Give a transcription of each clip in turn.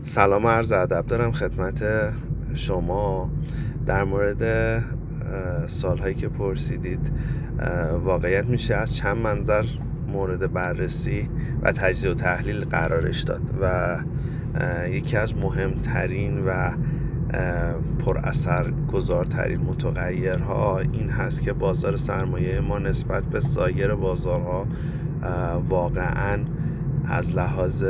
سلام و عرض ادب دارم خدمت شما در مورد سالهایی که پرسیدید. واقعیت میشه از چند منظر مورد بررسی و تجزیه و تحلیل قرارش داد و یکی از مهمترین و پر اثر گذارترین متغیرها این هست که بازار سرمایه ما نسبت به سایر بازارها واقعاً از لحاظ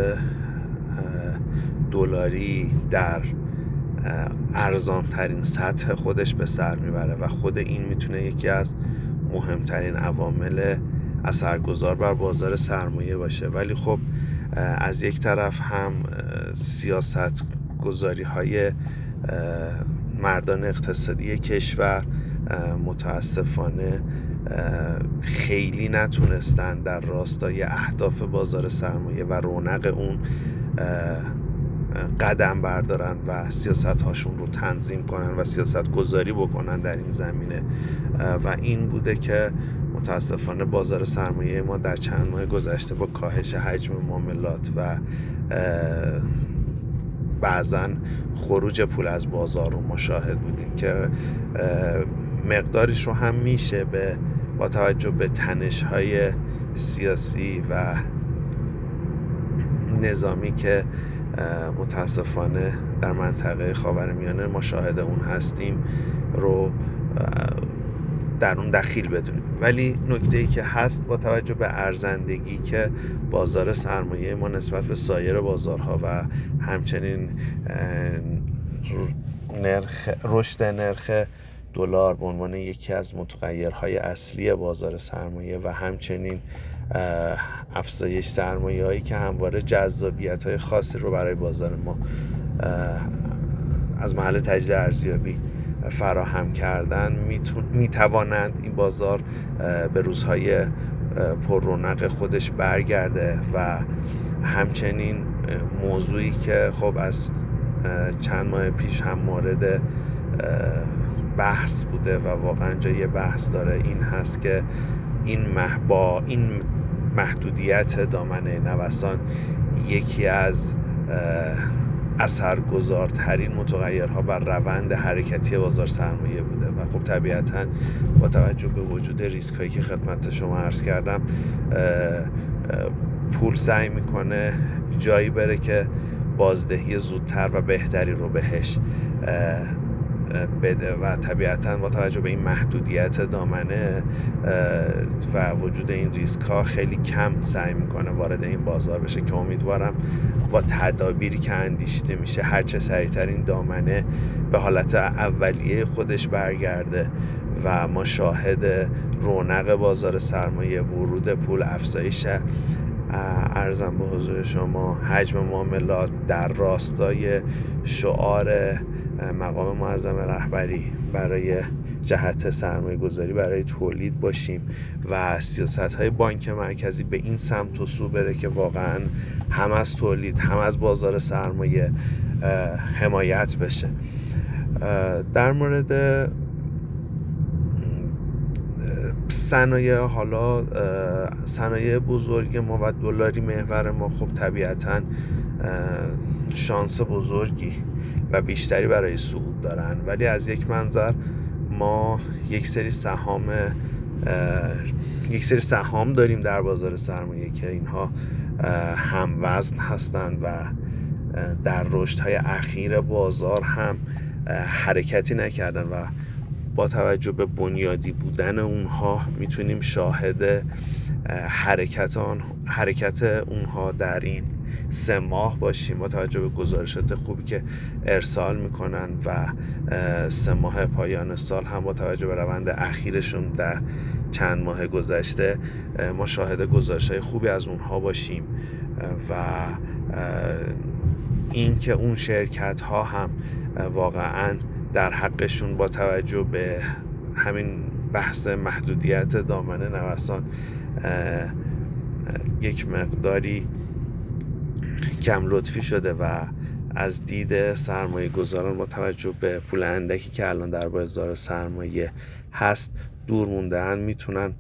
دلاری در ارزان ترین سطح خودش به سر میبره و خود این میتونه یکی از مهمترین عوامل اثرگذار بر بازار سرمایه باشه. ولی خب از یک طرف هم سیاست گذاری های مردان اقتصادی کشور متاسفانه خیلی نتونستن در راستای اهداف بازار سرمایه و رونق اون قدم بردارن و سیاست هاشون رو تنظیم کنن و سیاست گذاری بکنن در این زمینه و این بوده که متاسفانه بازار سرمایه ما در چند ماه گذشته با کاهش حجم معاملات و بعضن خروج پول از بازار رو مشاهد بودیم که مقداریش رو هم میشه با توجه به تنش‌های سیاسی و نظامی که متاسفانه در منطقه خاورمیانه ما شاهد اون هستیم رو در اون دخیل بدونیم. ولی نکته‌ای که هست با توجه به ارزندگی که بازار سرمایه ما نسبت به سایر بازارها و همچنین رشد نرخ دلار به عنوان یکی از متغیرهای اصلی بازار سرمایه و همچنین افزایش سرمایه هایی که همواره جذابیت های خاصی رو برای بازار ما از محل تجدید ارزیابی فراهم کردن میتوانند این بازار به روزهای پر رونق خودش برگرده. و همچنین موضوعی که خب از چند ماه پیش هم مورد بحث بوده و واقعا جای بحث داره این هست که این محدودیت دامنه نوسان یکی از اثرگذارترین متغیرها بر روند حرکتی بازار سرمایه بوده و خب طبیعتاً با توجه به وجود ریسک هایی که خدمت شما عرض کردم پول سعی میکنه جایی بره که بازدهی زودتر و بهتری رو بهش بده و طبیعتاً با توجه به این محدودیت دامنه و وجود این ریسک ها خیلی کم سعی میکنه وارد این بازار بشه که امیدوارم با تدابیری که اندیشیده میشه هرچه سریعتر این دامنه به حالت اولیه خودش برگرده و ما شاهد رونق بازار سرمایه، ورود پول، افزایش ارزم به حضور شما حجم معاملات در راستای شعار مقام معظم رهبری برای جهت سرمایه گذاری برای تولید باشیم و سیاست های بانک مرکزی به این سمت و سو بره که واقعا هم از تولید هم از بازار سرمایه حمایت بشه. در مورد صنایع بزرگ ما و دلاری محور ما خب طبیعتاً شانس بزرگی و بیشتری برای صعود دارن، ولی از یک منظر ما یک سری سهام داریم در بازار سرمایه که اینها هموزن هستند و در رشدهای اخیر بازار هم حرکتی نکردن و با توجه به بنیادی بودن اونها میتونیم شاهد حرکت اونها در این 3 ماه باشیم با توجه به گزارشات خوبی که ارسال میکنن و 3 ماه پایان سال هم با توجه به روند اخیرشون در چند ماه گذشته ما شاهد گزارش‌های خوبی از اونها باشیم و این که اون شرکت ها هم واقعاً در حقشون با توجه به همین بحث محدودیت دامنه نوسان یک مقداری کم لطفی شده و از دید سرمایه گذاران با توجه به پول اندکی که الان در بازار سرمایه هست دور مونده‌اند میتونن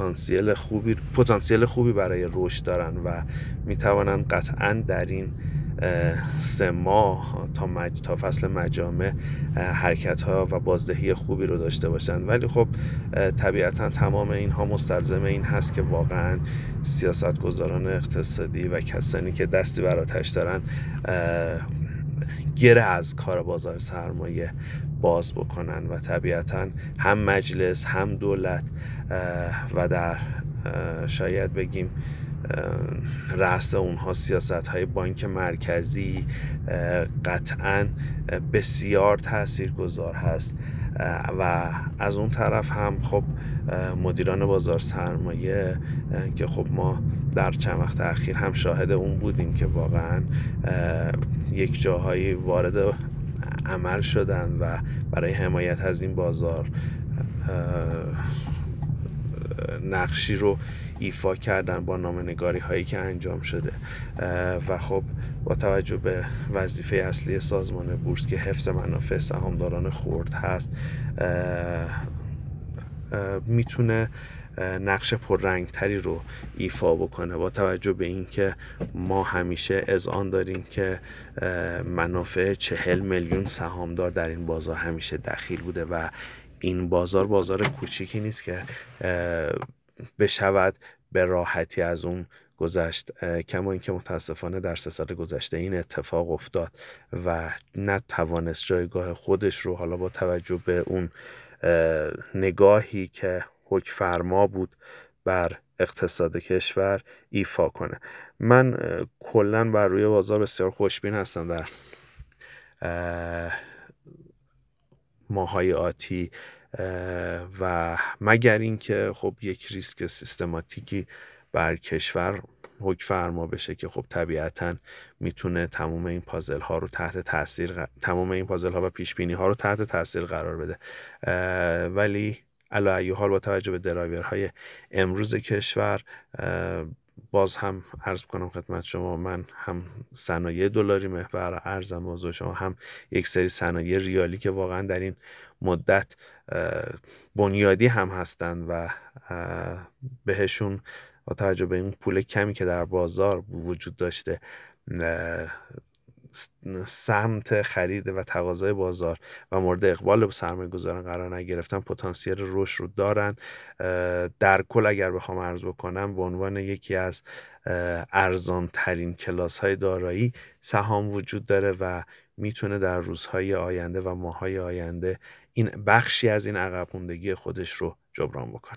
پتانسیل خوبی برای رشد دارن و میتوانن قطعاً در این 3 ماه تا فصل مجامع حرکت ها و بازدهی خوبی رو داشته باشن. ولی خب طبیعتا تمام اینها مستلزم این هست که واقعا سیاستگزاران اقتصادی و کسانی که دستی بر آتش دارن گره از کار بازار سرمایه باز بکنن و طبیعتا هم مجلس هم دولت و در شاید بگیم رأس اونها سیاست های بانک مرکزی قطعا بسیار تاثیرگذار هست و از اون طرف هم خب مدیران بازار سرمایه که خب ما در چند وقت اخیر هم شاهد اون بودیم که واقعا یک جاهایی وارد عمل شدن و برای حمایت از این بازار نقشی رو ایفا کردن با نامه‌نگاری هایی که انجام شده و خب با توجه به وظیفه اصلی سازمان بورس که حفظ منافع سهامداران خرد هست میتونه نقش پررنگتری رو ایفا بکنه با توجه به اینکه ما همیشه اذعان داریم که منافع 40 میلیون سهامدار در این بازار همیشه دخیل بوده و این بازار کوچیکی نیست که بشود به راحتی از اون گذشت، کما اینکه متاسفانه در 3 سال گذشته این اتفاق افتاد و نتوانست جایگاه خودش رو حالا با توجه به اون نگاهی که حکم فرما بود بر اقتصاد کشور ایفا کنه. من کلا بر روی بازار بسیار خوشبین هستم در ماهای آتی و مگر اینکه خب یک ریسک سیستماتیکی بر کشور حکم فرما بشه که خب طبیعتا میتونه تمام این پازل ها و پیش بینی ها رو تحت تاثیر قرار بده. ولی علی ای حال با توجه به درایورهای امروز کشور باز هم عرض کنم خدمت شما، من هم صنایع دلاری محور ارزم بازار شما، هم یک سری صنایع ریالی که واقعا در این مدت بنیادی هم هستند و بهشون با توجه به این پول کمی که در بازار وجود داشته سمت خرید و تقاضای بازار و مورد اقبال سرمایه‌گذاران قرار نگرفتن پتانسیل رشد رو دارن. در کل اگر بخوام عرض بکنم به عنوان یکی از ارزان ترین کلاس های دارایی سهام وجود داره و میتونه در روزهای آینده و ماهای آینده این بخشی از این عقب موندگی خودش رو جبران بکنه.